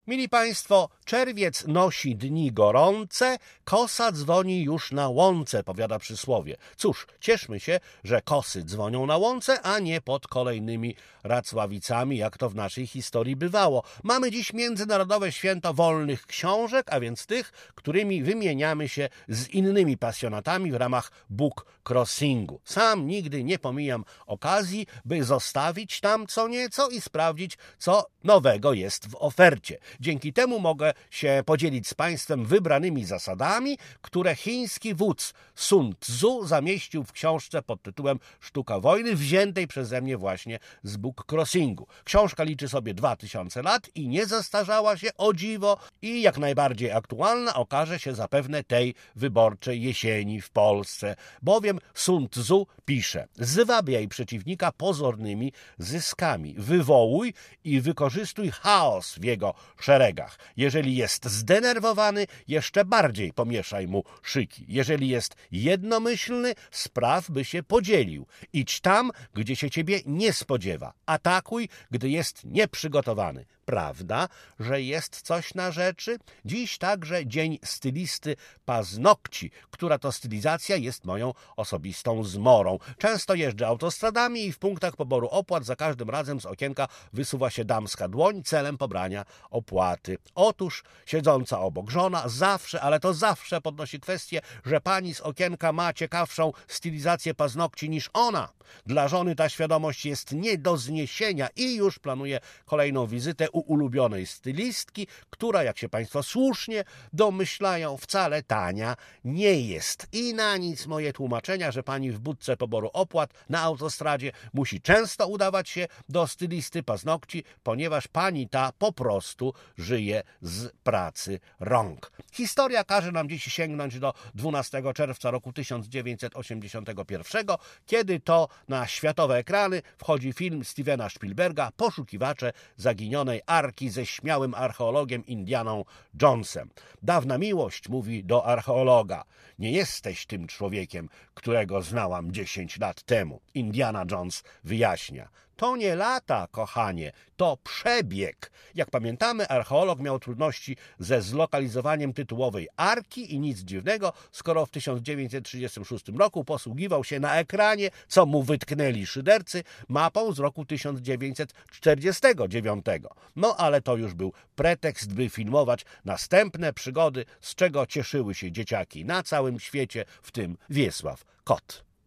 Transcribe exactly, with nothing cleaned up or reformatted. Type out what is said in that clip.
Mili Państwo, czerwiec nosi dni gorące, kosa dzwoni już na łące, powiada przysłowie. Cóż, cieszmy się, że kosy dzwonią na łące, a nie pod kolejnymi Racławicami, jak to w naszej historii bywało. Mamy dziś Międzynarodowe Święto Wolnych Książek, a więc tych, którymi wymieniamy się z innymi pasjonatami w ramach book crossingu. Sam nigdy nie pomijam okazji, by zostawić tam co nieco i sprawdzić, co nowego jest w ofercie. Dzięki temu mogę się podzielić z Państwem wybranymi zasadami, które chiński wódz Sun Tzu zamieścił w książce pod tytułem Sztuka wojny, wziętej przeze mnie właśnie z book crossingu. Książka liczy sobie dwa tysiące lat i nie zastarzała się, o dziwo, i jak najbardziej aktualna okaże się zapewne tej wyborczej jesieni w Polsce, bowiem Sun Tzu pisze: zwabiaj przeciwnika pozornymi zyskami, wywołuj i wykorzystuj chaos w jego szeregach. Jeżeli jest zdenerwowany, jeszcze bardziej pomieszaj mu szyki. Jeżeli jest jednomyślny, spraw, by się podzielił. Idź tam, gdzie się ciebie nie spodziewa. Atakuj, gdy jest nieprzygotowany. Prawda, że jest coś na rzeczy? Dziś także dzień stylisty paznokci, która to stylizacja jest moją osobistą zmorą. Często jeżdżę autostradami i w punktach poboru opłat za każdym razem z okienka wysuwa się damska dłoń celem pobrania opłaty. Otóż siedząca obok żona zawsze, ale to zawsze podnosi kwestię, że pani z okienka ma ciekawszą stylizację paznokci niż ona. Dla żony ta świadomość jest nie do zniesienia i już planuje kolejną wizytę u ulubionej stylistki, która, jak się Państwo słusznie domyślają, wcale tania nie jest. I na nic moje tłumaczenia, że pani w budce poboru opłat na autostradzie musi często udawać się do stylisty paznokci, ponieważ pani ta po prostu żyje z pracy rąk. Historia każe nam dziś sięgnąć do dwunastego czerwca roku tysiąc dziewięćset osiemdziesiątego pierwszego, kiedy to na światowe ekrany wchodzi film Stevena Spielberga Poszukiwacze zaginionej arki ze śmiałym archeologiem Indianą Jonesem. Dawna miłość mówi do archeologa: nie jesteś tym człowiekiem, którego znałam dziesięć lat temu. Indiana Jones wyjaśnia: to nie lata, kochanie, to przebieg. Jak pamiętamy, archeolog miał trudności ze zlokalizowaniem tytułowej arki i nic dziwnego, skoro w tysiąc dziewięćset trzydziestym szóstym roku posługiwał się na ekranie, co mu wytknęli szydercy, mapą z roku tysiąc dziewięćset czterdziestego dziewiątego. No ale to już był pretekst, by filmować następne przygody, z czego cieszyły się dzieciaki na całym świecie, w tym Wiesław Kot.